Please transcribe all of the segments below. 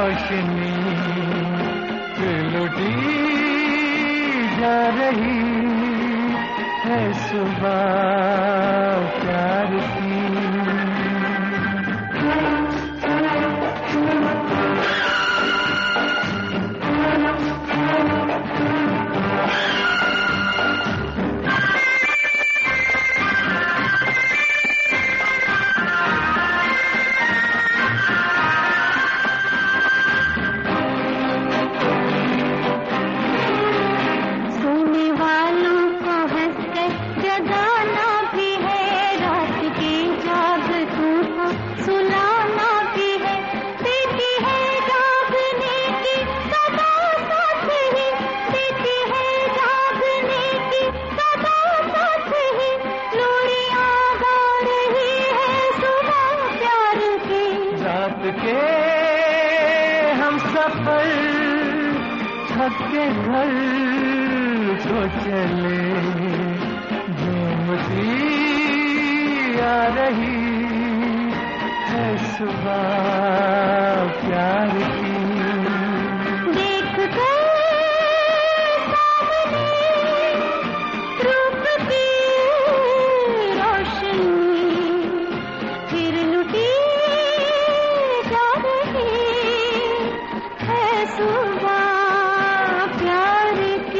रोशनी फिर लुटी जा रही है सुबह प्यार की। हम सफर थक के घर को चले, झूमती आ रही है सुबह प्यार की। देख कर सामने रूप की रोशनी फिर लुटी जा रही है सुबह प्यार की।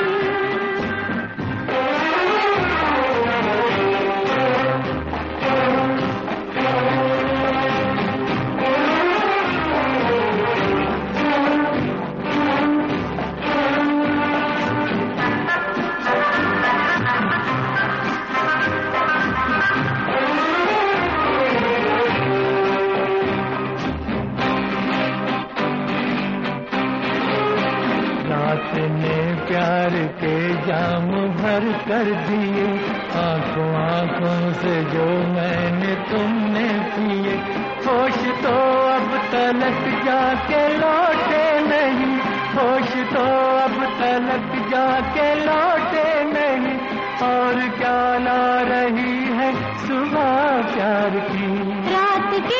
रात ने प्यार के जाम भर कर दिए, आंखों आंखों से जो मैंने तुमने पिए। होश तो अब तलक जाके लौटे नहीं, होश तो अब तलक जाके लौटे नहीं, और क्या ला रही है सुबह प्यार की। रात की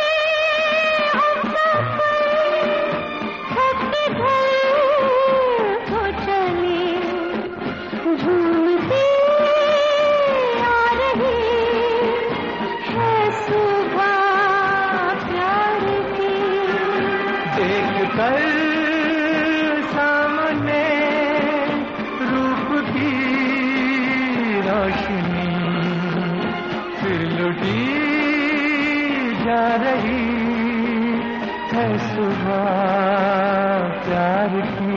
झूमती आ रही है सुबह प्यार की। देख कर सामने रूप की रोशनी फिर लुटी जा रही है सुबह प्यार की।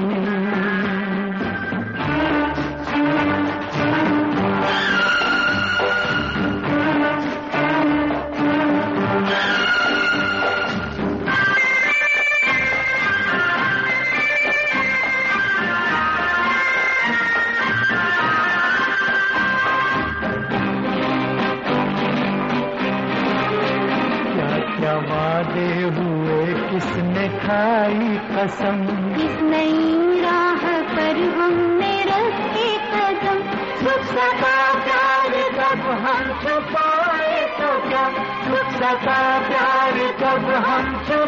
क्या वादे हुए किसने खाई कसम, इस नई राह पर हमने रखे कदम। सुख सका प्यार जब हम छुपाए तो क्या, सुख सका प्यार जब हम